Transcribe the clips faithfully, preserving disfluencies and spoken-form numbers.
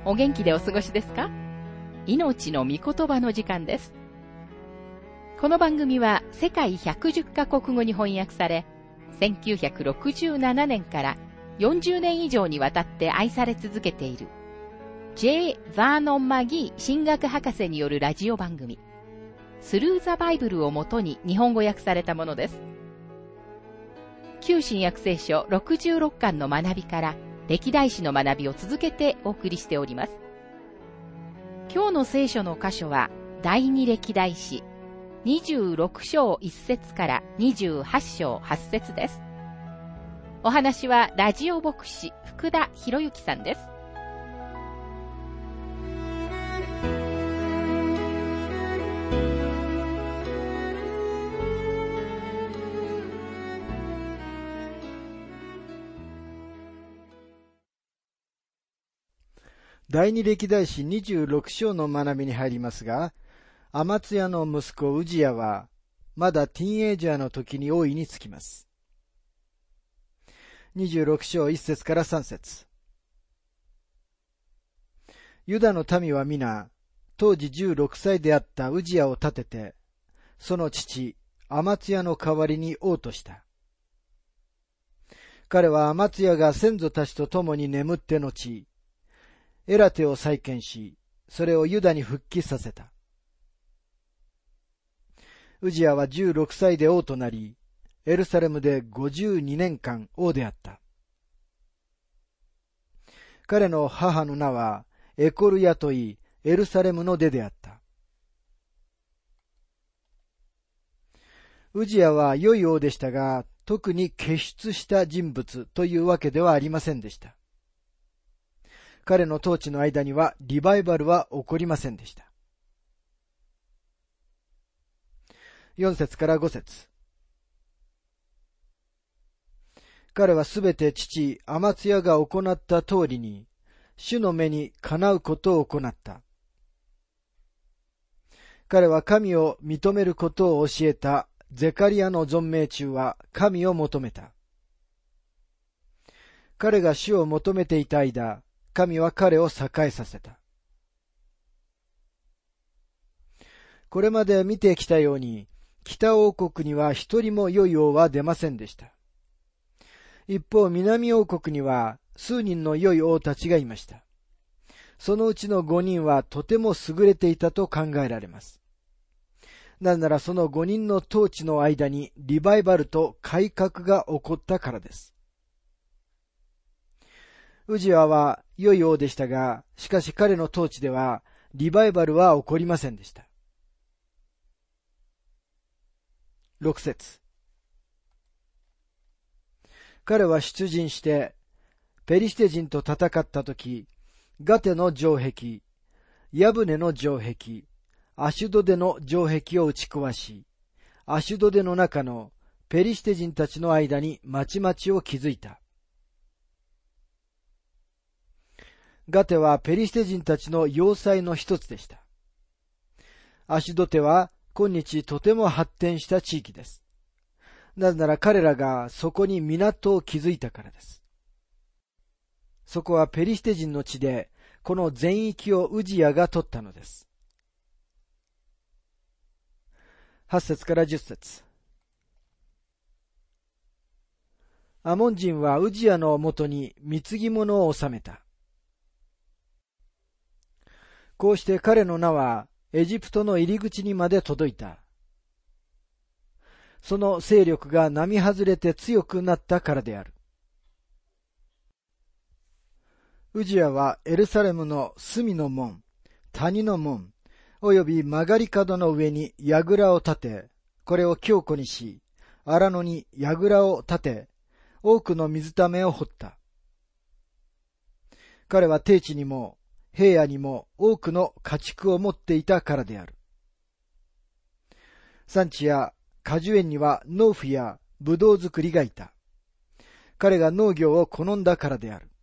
お元気でお過ごしですか？命の御言葉の時間です。この番組は世界ひゃくじゅっカ国語に翻訳され、せんきゅうひゃくろくじゅうななねんからよんじゅうねん以上にわたって愛され続けている J. バーノン・マギー神学博士によるラジオ番組、スルー・ザ・バイブルをもとに日本語訳されたものです。旧新約聖書ろくじゅうろっかんの学びから歴代史の学びを続けてお送りしております。今日の聖書の箇所は第二歴代史にじゅうろく章いち節からにじゅうはち章はち節です。お話はラジオ牧師福田博之さんです。 第二歴代史にじゅうろく章の学びに入りますが、アマツヤの息子ウジヤはまだティーンエイジャーの時に王位につきます。にじゅうろく章いち節からさん節。ユダの民は皆、当時じゅうろくさいであったウジヤを立てて、その父アマツヤの代わりに王とした。彼はアマツヤが先祖たちと共に眠って後、エラテを再建し、それをユダに復帰させた。ウジヤはじゅうろくさいで王となり、エルサレムでごじゅうにねんかん王であった。彼の母の名はエコルヤといい、エルサレムの出であった。ウジヤは良い王でしたが、特に傑出した人物というわけではありませんでした。彼の統治の間にはリバイバルは起こりませんでした。よん節からご節。彼はすべて父アマツヤが行った通りに、主の目にかなうことを行った。彼は神を認めることを教えたゼカリアの存命中は神を求めた。彼が主を求めていた間、神は彼を栄えさせた。これまで見てきたように、北王国には一人も良い王は出ませんでした。一方、南王国には数人の良い王たちがいました。そのうちの五人はとても優れていたと考えられます。なぜならその五人の統治の間にリバイバルと改革が起こったからです。ウジヤは良い王でしたが、しかし彼の統治ではリバイバルは起こりませんでした。ろく節。彼は出陣してペリシテ人と戦ったとき、ガテの城壁、ヤブネの城壁、アシュドデの城壁を打ち壊し、アシュドデの中のペリシテ人たちの間に町々を築いた。ガテはペリシテ人たちの要塞の一つでした。アシュドテは今日とても発展した地域です。なぜなら彼らがそこに港を築いたからです。そこはペリシテ人の地で、この全域をウジヤが取ったのです。はち節からじゅっ節。アモン人はウジヤのもとに貢ぎ物を納めた。こうして彼の名はエジプトの入り口にまで届いた。その勢力が並外れて強くなったからである。ウジヤはエルサレムの隅の門、谷の門、および曲がり角の上に櫓を建て、これを強固にし、荒野に櫓を建て、多くの水ためを掘った。彼は低地にも平野にも多くの家畜を持っていたからである。産地や果樹園には農夫やブドウ作りがいた。彼が農業を好んだからである。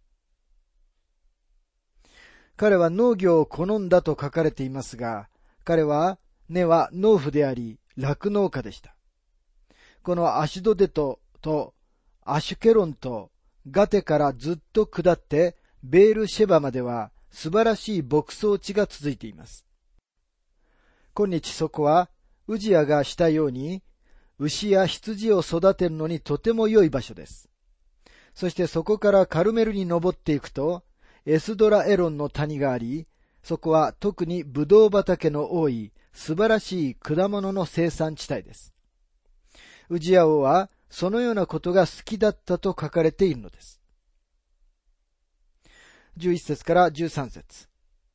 彼は農業を好んだと書かれていますが、彼は根は農夫であり、酪農家でした。このアシュドデトとアシュケロンとガテからずっと下ってベールシェバまでは素晴らしい牧草地が続いています。今日そこは、ウジヤがしたように、牛や羊を育てるのにとても良い場所です。そしてそこからカルメルに登っていくと、エスドラエロンの谷があり、そこは特にブドウ畑の多い素晴らしい果物の生産地帯です。ウジヤ王はそのようなことが好きだったと書かれているのです。じゅういっ節からじゅうさん節。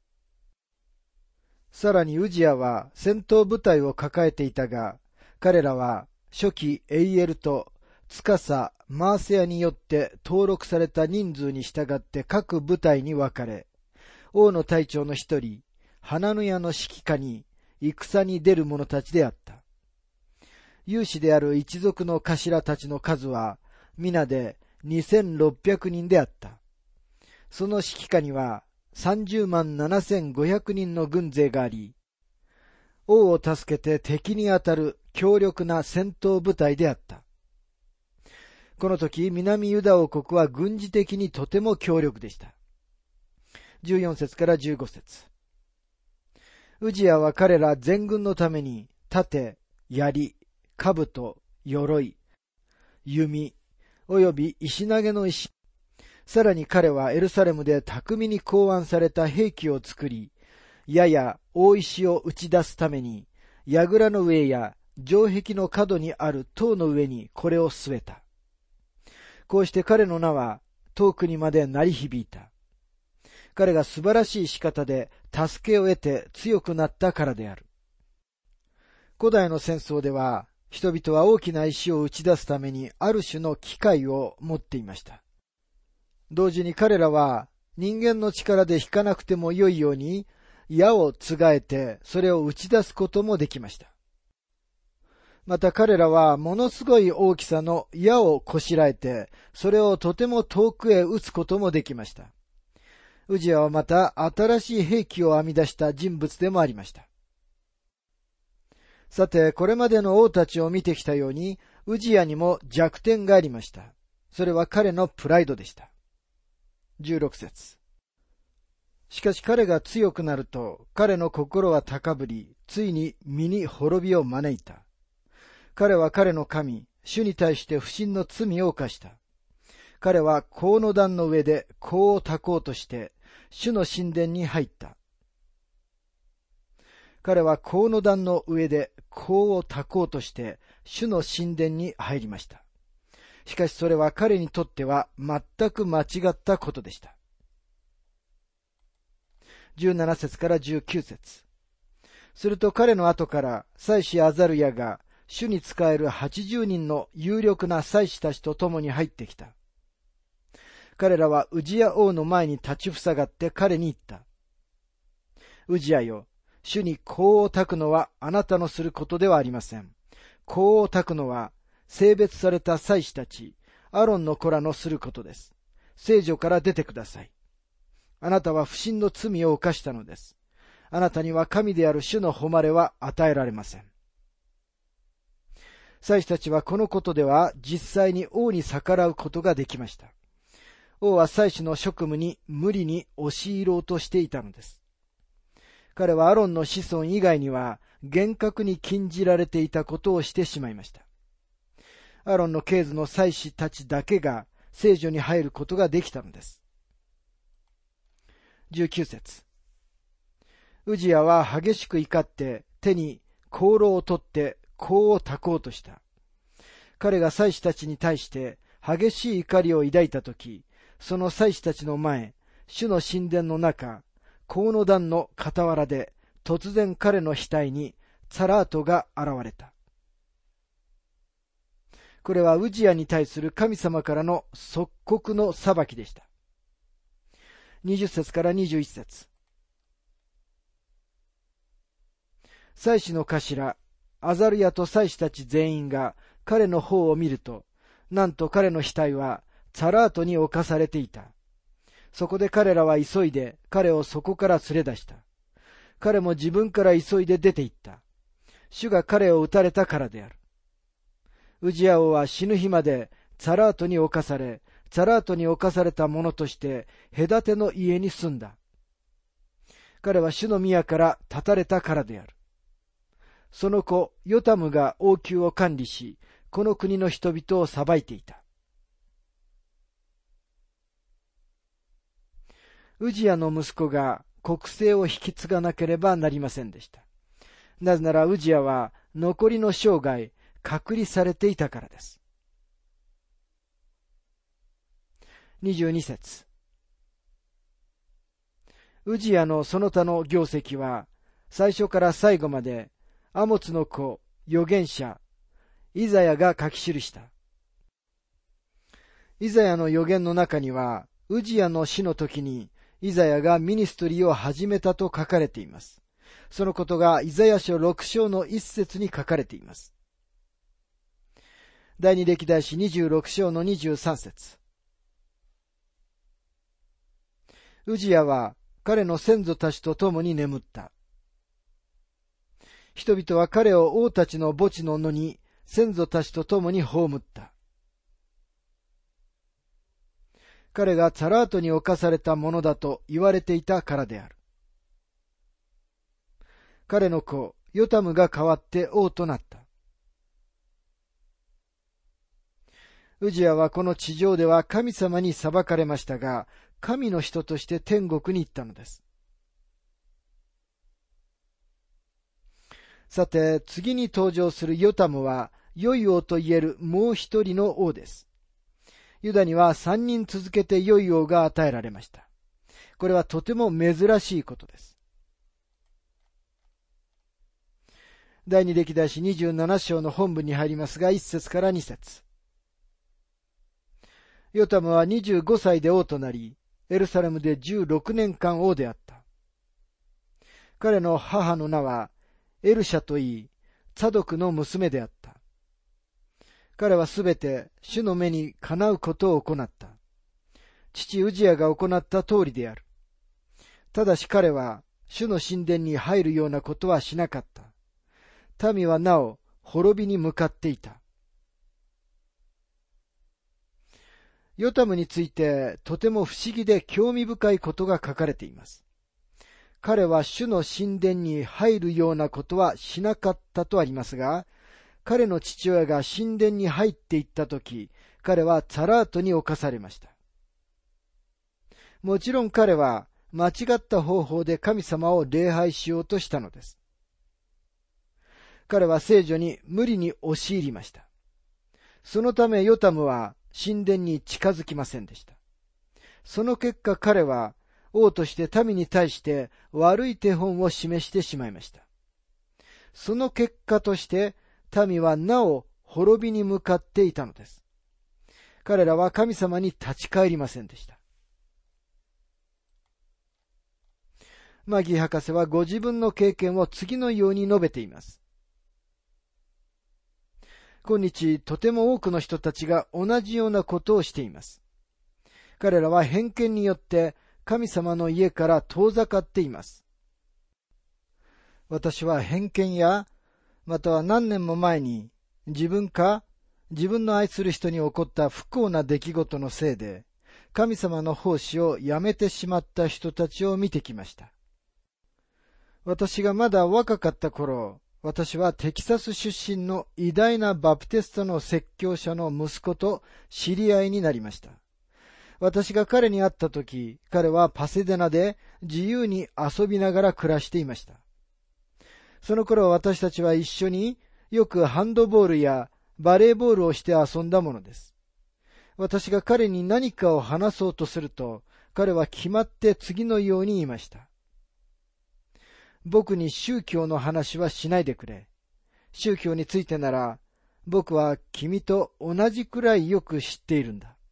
さらにウジヤは戦闘部隊を抱えていたが、彼らは初期エイエルとつかさマーセヤによって登録された人数に従って各部隊に分かれ、王の隊長の一人、ハナヌヤの指揮下に戦に出る者たちであった。有志である一族の頭たちの数は皆でにせんろっぴゃくにんであった。その指揮下にはさんじゅうまんななせんごひゃくにんの軍勢があり、王を助けて敵に当たる強力な戦闘部隊であった。この時、南ユダ王国は軍事的にとても強力でした。じゅうよん節からじゅうご節。ウジヤは彼ら全軍のために盾、槍、兜、鎧、弓、および石投げの石、さらに彼はエルサレムで巧みに考案された兵器を作り、矢や大石を打ち出すために、櫓の上や城壁の角にある塔の上にこれを据えた。こうして彼の名は遠くにまで鳴り響いた。彼が素晴らしい仕方で助けを得て強くなったからである。古代の戦争では、人々は大きな石を打ち出すためにある種の機械を持っていました。同時に彼らは人間の力で引かなくても良いように矢をつがえてそれを打ち出すこともできました。また彼らはものすごい大きさの矢をこしらえてそれをとても遠くへ撃つこともできました。ウジヤはまた新しい兵器を編み出した人物でもありました。さて、これまでの王たちを見てきたように、ウジヤにも弱点がありました。それは彼のプライドでした。じゅうろく節。しかし彼が強くなると、彼の心は高ぶり、ついに身に滅びを招いた。彼は彼の神、主に対して不信の罪を犯した。彼は香の壇の上で香を焚こうとして、主の神殿に入った。彼は香の壇の上で香を焚こうとして、主の神殿に入りました。しかしそれは彼にとっては全く間違ったことでした。じゅうなな節からじゅうきゅう節。すると彼の後から祭司アザルヤが主に仕えるはちじゅうにんの有力な祭司たちと共に入ってきた。彼らはウジヤ王の前に立ちふさがって彼に言った。ウジヤよ、主に香を焚くのはあなたのすることではありません。香を焚くのは聖別された祭司たち、アロンの子らのすることです。聖所から出てください。あなたは不信の罪を犯したのです。あなたには神である主の誉れは与えられません。祭司たちはこのことでは実際に王に逆らうことができました。王は祭司の職務に無理に押し入ろうとしていたのです。彼はアロンの子孫以外には厳格に禁じられていたことをしてしまいました。アロンの系図の祭司たちだけが聖所に入ることができたのです。じゅうきゅう節。ウジヤは激しく怒って手に香炉を取って香を焚こうとした。彼が祭司たちに対して激しい怒りを抱いたとき、その祭司たちの前、主の神殿の中、香の壇の傍らで突然彼の額にツァラートが現れた。これはウジヤに対する神様からの即刻の裁きでした。にじゅっ節からにじゅういち節。祭司の頭、アザルヤと祭司たち全員が彼の方を見ると、なんと彼の額はツァラートに侵されていた。そこで彼らは急いで彼をそこから連れ出した。彼も自分から急いで出て行った。主が彼を撃たれたからである。ウジヤ王は死ぬ日までツァラートに侵され、ツァラートに侵された者として隔ての家に住んだ。 彼は主の宮から断たれたからである。その子、ヨタムが王宮を管理し、この国の人々を裁いていた。ウジヤの息子が国政を引き継がなければなりませんでした。なぜならウジヤは残りの生涯、隔離されていたからです。にじゅうに節。ウジヤのその他の業績は、最初から最後まで、アモツの子、預言者、イザヤが書き記した。イザヤの預言の中には、ウジヤの死の時に、イザヤがミニストリーを始めたと書かれています。そのことがイザヤ書ろく章の一節に書かれています。第二歴代史にじゅうろく章のにじゅうさん節。ウジヤは彼の先祖たちと共に眠った。人々は彼を王たちの墓地の野に先祖たちと共に葬った。彼がツァラートに侵されたものだと言われていたからである。彼の子、ヨタムが代わって王となった。ウジヤはこの地上では神様に裁かれましたが、神の人として天国に行ったのです。さて、次に登場するヨタムは、良い王と言えるもう一人の王です。ユダには三人続けて良い王が与えられました。これはとても珍しいことです。第二歴代史にじゅうなな章の本文に入りますが、いち節からに節。ヨタムはにじゅうご歳で王となり、エルサレムでじゅうろくねんかん王であった。彼の母の名はエルシャといい、ツァドクの娘であった。彼はすべて主の目にかなうことを行った。父ウジヤが行った通りである。ただし彼は主の神殿に入るようなことはしなかった。民はなお滅びに向かっていた。ヨタムについてとても不思議で興味深いことが書かれています。彼は主の神殿に入るようなことはしなかったとありますが、彼の父親が神殿に入っていったとき、彼はツァラートに侵されました。もちろん彼は間違った方法で神様を礼拝しようとしたのです。彼は聖女に無理に押し入りました。そのためヨタムは神殿に近づきませんでした。その結果彼は王として民に対して悪い手本を示してしまいました。その結果として民はなお滅びに向かっていたのです。彼らは神様に立ち返りませんでした。マギー博士はご自分の経験を次のように述べています。今日とても多くの人たちが同じようなことをしています。彼らは偏見によって神様の家から遠ざかっています。私は偏見やまたは何年も前に自分か自分の愛する人に起こった不幸な出来事のせいで神様の奉仕をやめてしまった人たちを見てきました。私がまだ若かった頃、私はテキサス出身の偉大なバプテストの説教者の息子と知り合いになりました。私が彼に会ったとき、彼はパセデナで自由に遊びながら暮らしていました。その頃私たちは一緒によくハンドボールやバレーボールをして遊んだものです。私が彼に何かを話そうとすると、彼は決まって次のように言いました。僕に宗教の話はしないでくれ。宗教についてなら、僕は君と同じくらいよく知っているんだ。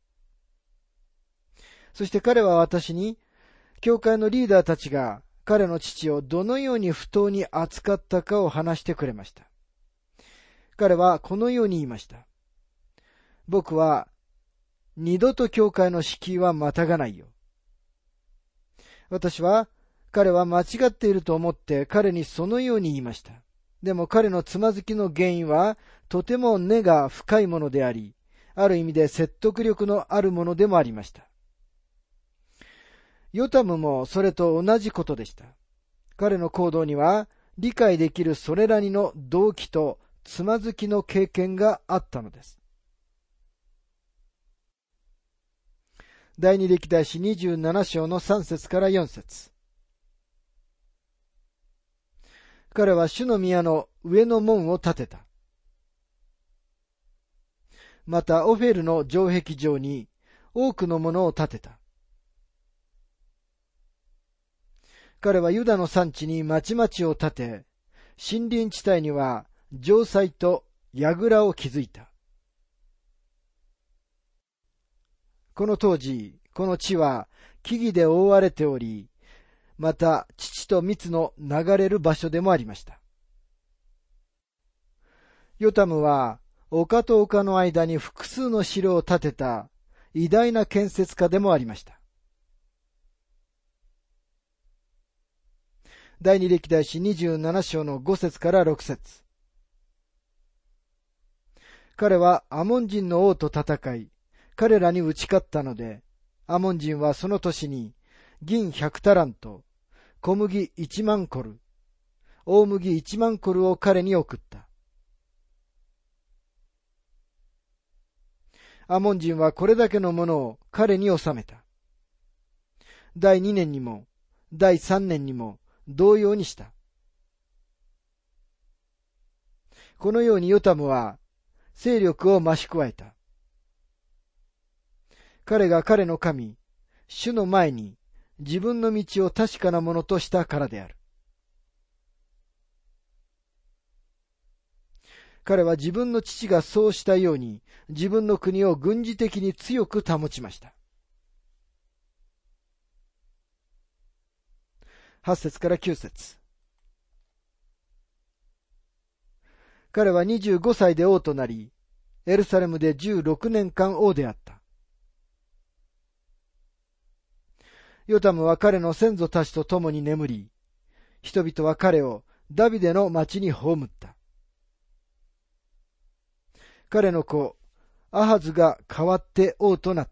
そして彼は私に、教会のリーダーたちが彼の父をどのように不当に扱ったかを話してくれました。彼はこのように言いました。僕は二度と教会の敷居はまたがないよ。私は彼は間違っていると思って彼にそのように言いました。でも彼のつまずきの原因はとても根が深いものであり、ある意味で説得力のあるものでもありました。ヨタムもそれと同じことでした。 彼の行動には理解できるそれなりの動機とつまずきの経験があったのです。第二歴代史にじゅうなな章のさん節からよん節。彼は主の宮の上の門を建てた。またオフェルの城壁上に多くのものを建てた。彼はユダの山地に町々を建て、森林地帯には城塞と櫓を築いた。この当時、この地は木々で覆われており、また乳と蜜の流れる場所でもありました。ヨタムは丘と丘の間に複数の城を建てた偉大な建設家でもありました。第二歴代史にじゅうなな章のご節からろく節。彼はアモン人の王と戦い、彼らに打ち勝ったので、アモン人はその年に銀百タラント、小麦一万コル、大麦一万コルを彼に送った。アモン人はこれだけのものを彼に納めた。第二年にも、第三年にも同様にした。このようにヨタムは勢力を増し加えた。彼が彼の神、主の前に自分の道を確かなものとしたからである。彼は自分の父がそうしたように自分の国を軍事的に強く保ちました。はち節からきゅう節。彼はにじゅうごさいで王となり、エルサレムでじゅうろくねんかん王であった。ヨタムは彼の先祖たちと共に眠り、人々は彼をダビデの町に葬った。彼の子、アハズが代わって王となった。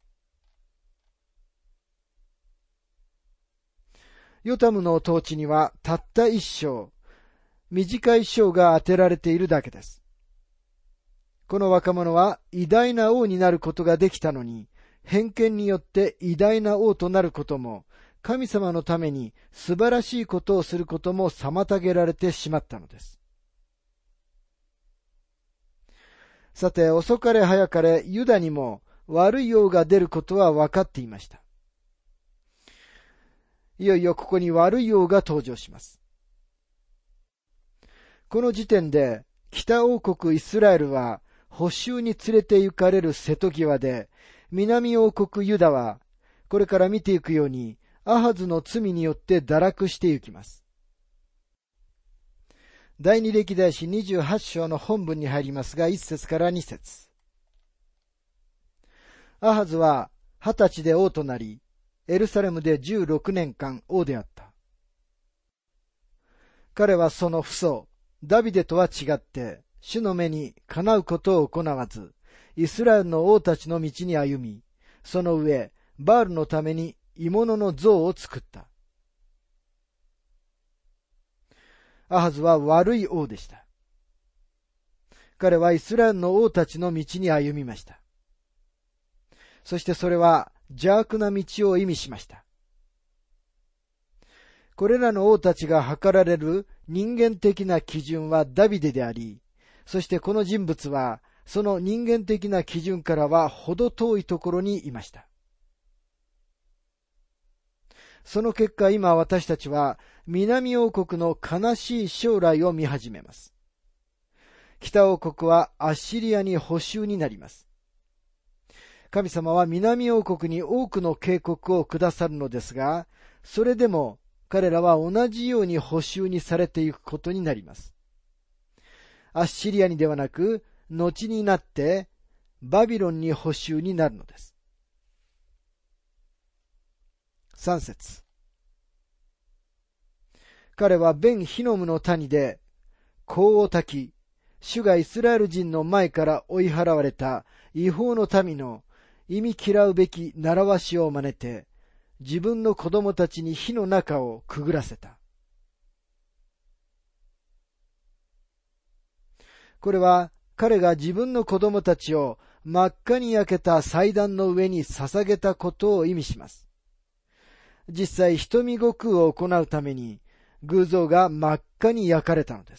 ヨタムの統治にはたった一章、短い章が当てられているだけです。この若者は偉大な王になることができたのに、偏見によって偉大な王となることも、神様のために素晴らしいことをすることも妨げられてしまったのです。さて、遅かれ早かれユダにも悪い王が出ることは分かっていました。いよいよここに悪い王が登場します。この時点で北王国イスラエルは捕囚に連れて行かれる瀬戸際で、南王国ユダはこれから見ていくようにアハズの罪によって堕落していきます。第二歴代史にじゅうはち章の本文に入りますが、いち節からに節。アハズははたちで王となり、エルサレムでじゅうろくねんかん王であった。彼はその父祖ダビデとは違って、主の目にかなうことを行わず、イスラエルの王たちの道に歩み、その上、バールのために鋳物の像を作った。アハズは悪い王でした。彼はイスラエルの王たちの道に歩みました。そしてそれは邪悪な道を意味しました。これらの王たちが測られる人間的な基準はダビデであり、そしてこの人物はその人間的な基準からは程遠いところにいました。その結果、今私たちは南王国の悲しい将来を見始めます。北王国はアッシリアに捕囚になります。神様は南王国に多くの警告をくださるのですが、それでも彼らは同じように捕囚にされていくことになります。アッシリアにではなく、後になってバビロンに捕囚になるのです。さん節。彼はベンヒノムの谷で香を焚き、主がイスラエル人の前から追い払われた違法の民の忌み嫌うべき習わしを真似て、自分の子供たちに火の中をくぐらせた。 これは彼が自分の子供たちを真っ赤に焼けた祭壇の上に捧げたことを意味します。実際、瞳悟空を行うために偶像が真っ赤に焼かれたのです。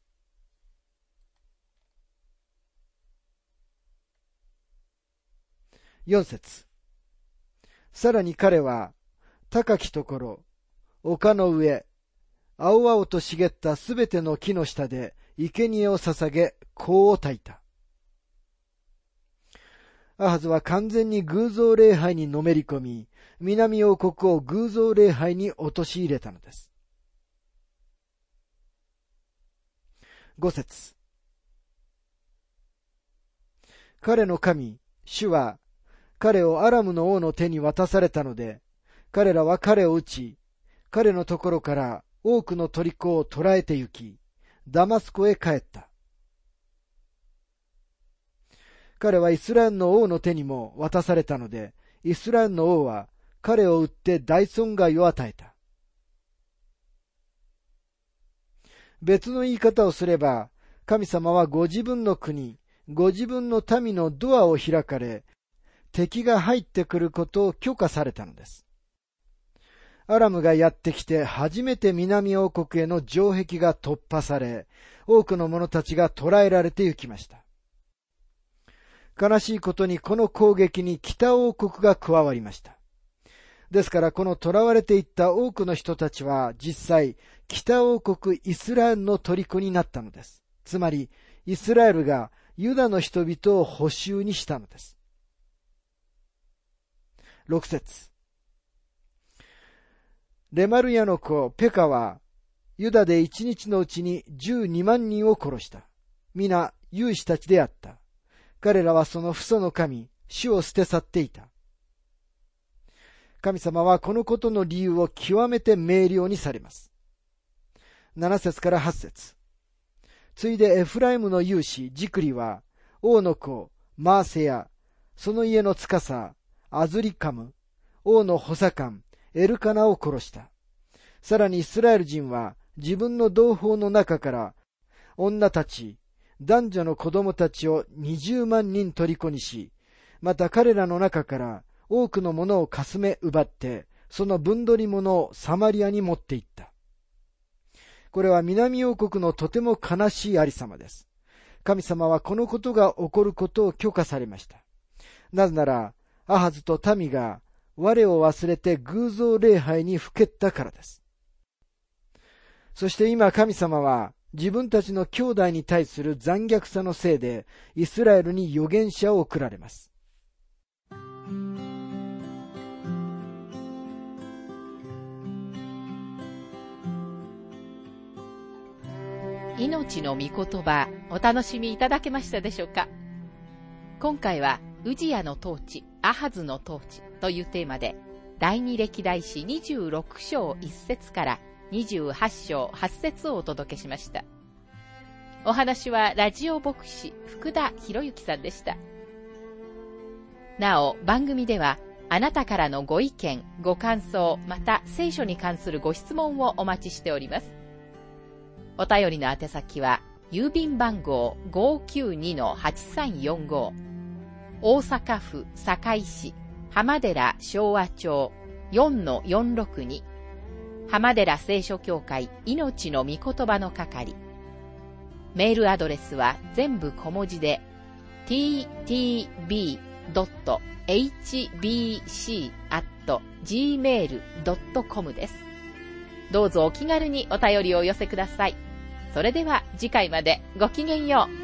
四節。さらに彼は高きところ、丘の上、青々と茂ったすべての木の下で生贄を捧げ、香を焚いた。アハズは完全に偶像礼拝にのめり込み、南王国を偶像礼拝に陥れたのです。五節。彼の神、主は、彼をアラムの王の手に渡されたので、彼らは彼を撃ち、彼のところから多くの虜を捕らえて行き、ダマスコへ帰った。彼はイスラエルの王の手にも渡されたので、イスラエルの王は彼を撃って大損害を与えた。別の言い方をすれば、神様はご自分の国、ご自分の民のドアを開かれ、敵が入ってくることを許可されたのです。アラムがやってきて初めて南王国への城壁が突破され、多くの者たちが捕らえられて行きました。悲しいことにこの攻撃に北王国が加わりました。ですからこの捕らわれていった多くの人たちは実際北王国イスラエルの虜になったのです。つまりイスラエルがユダの人々を捕囚にしたのです。六節。レマルヤの子ペカはユダで一日のうちに十二万人を殺した。皆勇士たちであった。彼らはその父祖の神、主を捨て去っていた。神様はこのことの理由を極めて明瞭にされます。七節から八節。ついでエフライムの勇士、ジクリは、王の子、マーセヤ、その家の司、アズリカム、王の補佐官、エルカナを殺した。さらにイスラエル人は自分の同胞の中から女たち、男女の子供たちを二十万人虜にし、また彼らの中から多くのものをかすめ奪って、その分取り物をサマリアに持って行った。これは南王国のとても悲しいありさまです。神様はこのことが起こることを許可されました。なぜなら、アハズと民が我を忘れて偶像礼拝にふけったからです。そして今神様は自分たちの兄弟に対する残虐さのせいでイスラエルに預言者を送られます。 命の御言葉、お楽しみいただけましたでしょうか。今回はウジヤの統治、アハズの統治というテーマで、第二歴代史にじゅうろく章いち節からにじゅうはち章はち節をお届けしました。お話はラジオ牧師福田博之さんでした。なお、番組ではあなたからのご意見、ご感想、また聖書に関するご質問をお待ちしております。お便りの宛先は郵便番号 ごーきゅうにのはちさんよんご、大阪府堺市浜寺昭和町 よんのよんろくに、浜寺聖書協会命の御言葉の係。メールアドレスは全部小文字で ティーティービードットエイチビーシーアットジーメールドットコム です。どうぞお気軽にお便りをお寄せください。それでは次回までごきげんよう。